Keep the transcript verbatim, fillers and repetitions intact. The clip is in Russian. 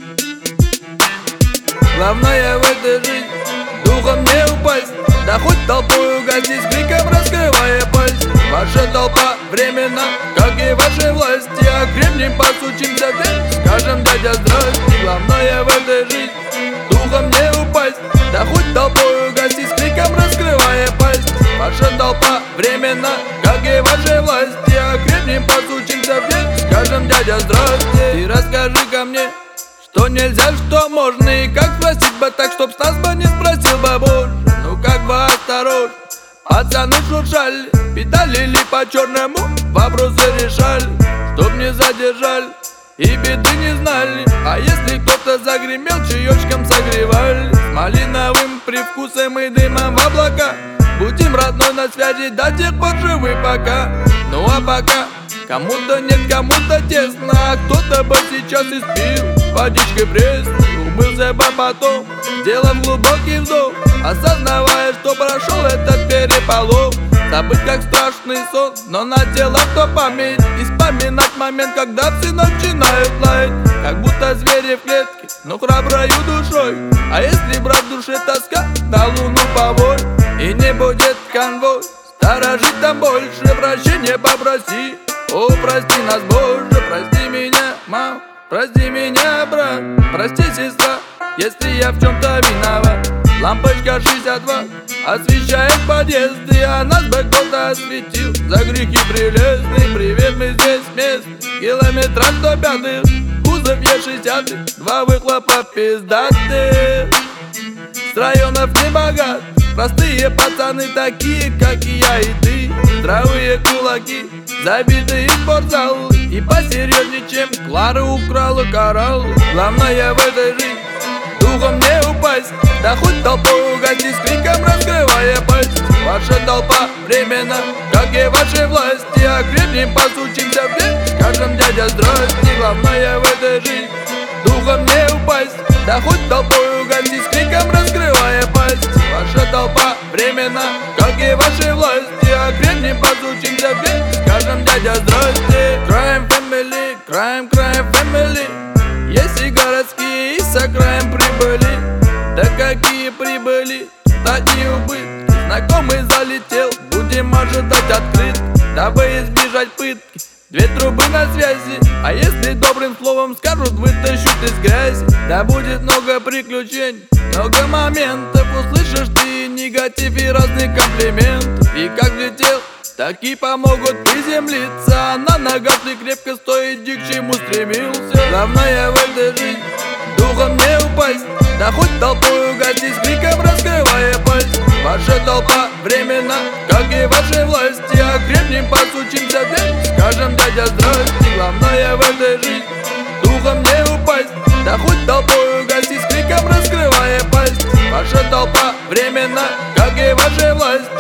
Главное в этой жизни духом не упасть, да хоть толпою гасить, с криком раскрывая пасть. Ваша толпа временно, как и вашей власти, а крепнем постучимся в дверь, скажем дядя здрасте. Главное в этой жизни духом не упасть, да хоть толпою гасить, с криком раскрывая пасть. Ваша толпа временно, как и вашей власти, а крепнем постучимся в дверь, скажем дядя здрасте. Ты расскажи-ка мне, что нельзя, что можно, и как спросить бы так, чтоб с нас бы не спросил бы больше. Ну как бы осторожно, пацаны шуршали, педалили по черному, вопросы решали, чтоб не задержали и беды не знали. А если кто-то загремел, чаечком согревали, с малиновым привкусом и дымом в облака. Будем родной на связи до тех пор живы пока. Ну а пока кому-то нет, кому-то тесно, а кто-то бы сейчас и спил водичкой пресной, умылся бы потом, сделав глубокий вдох, осознавая, что прошел этот переполох. Забыть как страшный сон, но на тело то память, и вспоминать момент, когда все начинают лаять, как будто звери в клетке, но храброю душой. А если брать в душе тоска, на луну повой, и не будет конвой, сторожить там больше, прощения попроси. О, прости нас, Боже, прости меня, мам, прости меня, брат, прости, сестра, если я в чем-то виноват. Лампочка шестьдесят два освещает подъезды, а нас бы кто-то осветил за грехи прелестные. Привет, мы здесь мест, километра сто пятых, кузов Е шестьдесят, два выхлопа пиздатых. С районов не богат, простые пацаны такие, как и я и ты. Здравые кулаки, забитые спортзал, и посерьезнее, чем Клара украла коралл. Главное в этой жизни духом не упасть, да хоть толпой угасить, с криком раскрывая пасть. Ваша толпа временно, как и вашей власти, а крепнем постучимся в дверь, скажем дядя здрасте. Главное в этой жизни духом не упасть, да хоть толпой угасить, с криком раскрывая пасть. Ваша толпа временно, как и вашей власти, а крепнем постучимся в дверь, скажем дядя здрасте. Crime family, crime, crime family, есть и городские, и с окраин прибыли. Да какие прибыли, такие убытки. Знакомый залетел, будем ожидать открытки, дабы избежать пытки. Две трубы на связи, а если добрым словом скажут, вытащут из грязи. Да будет много приключений, много моментов, услышишь ты негатив и разные комплименты. И как летел, так и помогут приземлиться, а на ногах ты крепко стой, иди к чему стремился. Главное в этой жизни духом не упасть, да хоть толпой угасить, с криком раскрывая пасть. Ваша толпа временно, как и вашей власти, а крепнем постучимся в дверь, скажем дядя здрасте. Главное в этой жизни духом не упасть, да хоть толпой угасить, с криком раскрывая пасть. Ваша толпа временно, как и вашей власти,